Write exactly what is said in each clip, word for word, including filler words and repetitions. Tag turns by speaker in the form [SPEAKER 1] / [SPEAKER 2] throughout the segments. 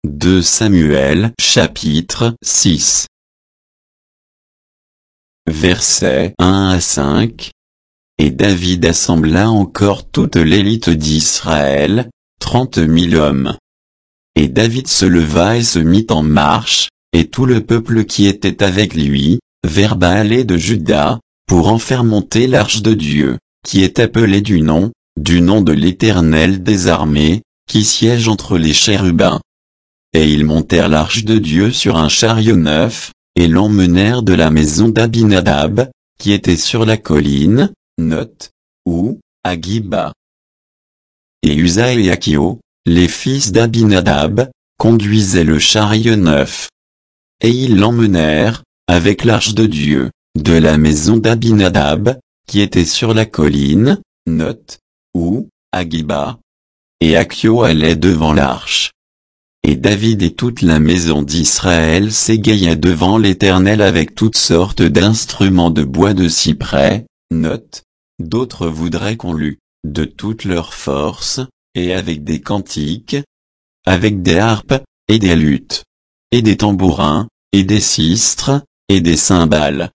[SPEAKER 1] deux Samuel chapitre six. Versets un à cinq. Et David assembla encore toute l'élite d'Israël, trente mille hommes. Et David se leva et se mit en marche, et tout le peuple qui était avec lui, vers Baal de Juda, pour en faire monter l'arche de Dieu, qui est appelée du nom, du nom de l'Éternel des armées, qui siège entre les chérubins. Et ils montèrent l'arche de Dieu sur un chariot neuf, et l'emmenèrent de la maison d'Abinadab, qui était sur la colline, note, ou, à Giba. Et Uza et Achio, les fils d'Abinadab, conduisaient le chariot neuf. Et ils l'emmenèrent, avec l'arche de Dieu, de la maison d'Abinadab, qui était sur la colline, note, ou, à Giba. Et Achio allait devant l'arche. Et David et toute la maison d'Israël s'égayaient devant l'Éternel avec toutes sortes d'instruments de bois de cyprès, note, d'autres voudraient qu'on lût, de toute leur force, et avec des cantiques, avec des harpes, et des luths, et des tambourins, et des sistres, et des cymbales.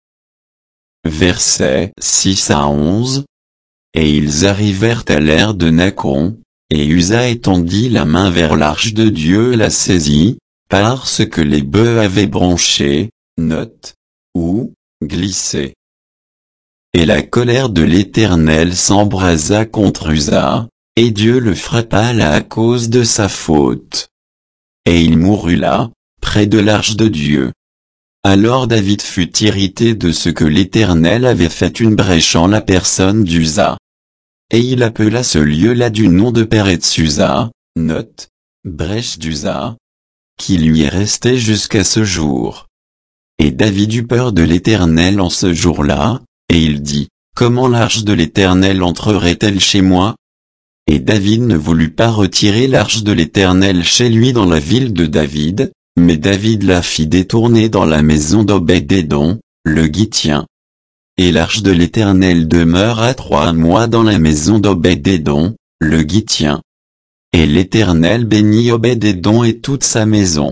[SPEAKER 1] Versets six à onze. Et ils arrivèrent à l'ère de Nacon, et Uza étendit la main vers l'arche de Dieu et la saisit, parce que les bœufs avaient bronché, note, ou, glissé. Et la colère de l'Éternel s'embrasa contre Uza, et Dieu le frappa là à cause de sa faute. Et il mourut là, près de l'arche de Dieu. Alors David fut irrité de ce que l'Éternel avait fait une brèche en la personne d'Uza. Et il appela ce lieu-là du nom de Péretz-Uza, note, brèche d'Uza, qui lui est resté jusqu'à ce jour. Et David eut peur de l'Éternel en ce jour-là, et il dit, comment l'arche de l'Éternel entrerait-elle chez moi? Et David ne voulut pas retirer l'arche de l'Éternel chez lui dans la ville de David, mais David la fit détourner dans la maison d'Obed-Édom, le Gittien. Et l'arche de l'Éternel demeura trois mois dans la maison d'Obed-Édom, le Gittien. Et l'Éternel bénit Obed-Édom et toute sa maison.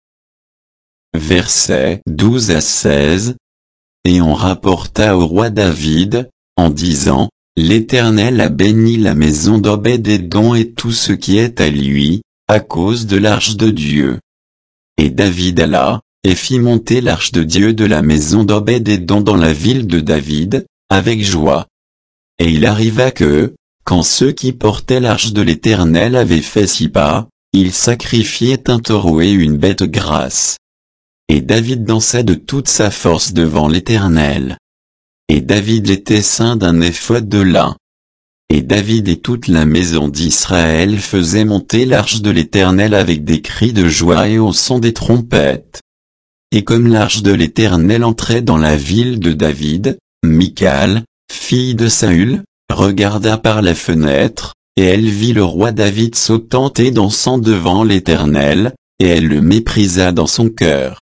[SPEAKER 1] Versets douze à seize. Et on rapporta au roi David, en disant, l'Éternel a béni la maison d'Obed-Édom et tout ce qui est à lui, à cause de l'arche de Dieu. Et David alla, et fit monter l'arche de Dieu de la maison d'Obed-Édom dans la ville de David, avec joie. Et il arriva que, quand ceux qui portaient l'arche de l'Éternel avaient fait six pas, ils sacrifiaient un taureau et une bête grasse. Et David dansait de toute sa force devant l'Éternel. Et David était ceint d'un éphod de lin. Et David et toute la maison d'Israël faisaient monter l'arche de l'Éternel avec des cris de joie et au son des trompettes. Et comme l'arche de l'Éternel entrait dans la ville de David, Michal, fille de Saül, regarda par la fenêtre, et elle vit le roi David sautant et dansant devant l'Éternel, et elle le méprisa dans son cœur.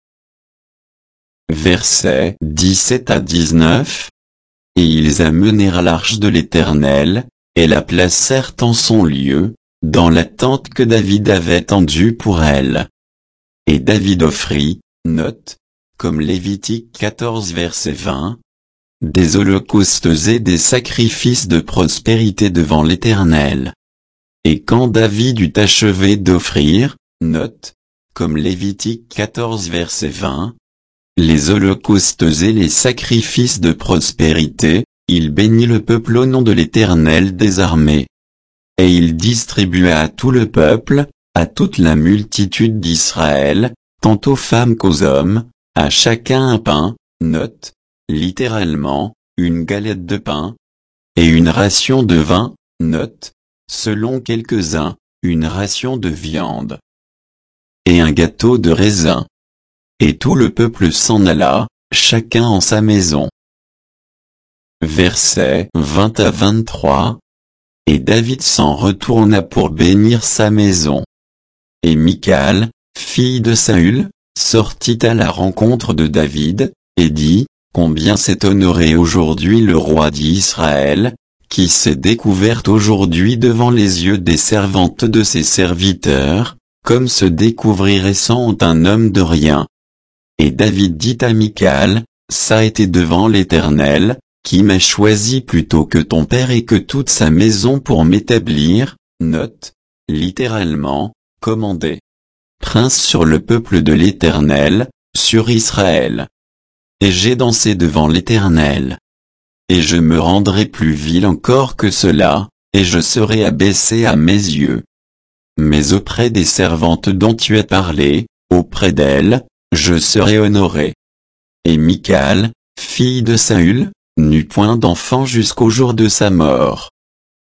[SPEAKER 1] Versets dix-sept à dix-neuf. Et ils amenèrent l'arche de l'Éternel, et la placèrent en son lieu, dans la tente que David avait tendue pour elle. Et David offrit, note, comme Lévitique quatorze verset vingt, des holocaustes et des sacrifices de prospérité devant l'Éternel. Et quand David eut achevé d'offrir, note, comme Lévitique quatorze verset vingt, les holocaustes et les sacrifices de prospérité, il bénit le peuple au nom de l'Éternel des armées. Et il distribua à tout le peuple, à toute la multitude d'Israël, tant aux femmes qu'aux hommes, à chacun un pain, note, littéralement, une galette de pain, et une ration de vin, note, selon quelques-uns, une ration de viande, et un gâteau de raisin. Et tout le peuple s'en alla, chacun en sa maison. Versets vingt à vingt-trois. Et David s'en retourna pour bénir sa maison. Et Michal, fille de Saül, sortit à la rencontre de David, et dit, combien s'est honoré aujourd'hui le roi d'Israël, qui s'est découverte aujourd'hui devant les yeux des servantes de ses serviteurs, comme se découvrirait sans un homme de rien. Et David dit à Michal, ça a été devant l'Éternel, qui m'a choisi plutôt que ton père et que toute sa maison pour m'établir, note, littéralement, commander. Prince sur le peuple de l'Éternel, sur Israël. Et j'ai dansé devant l'Éternel. Et je me rendrai plus vil encore que cela, et je serai abaissé à mes yeux. Mais auprès des servantes dont tu as parlé, auprès d'elles, je serai honoré. Et Michal, fille de Saül, n'eut point d'enfant jusqu'au jour de sa mort.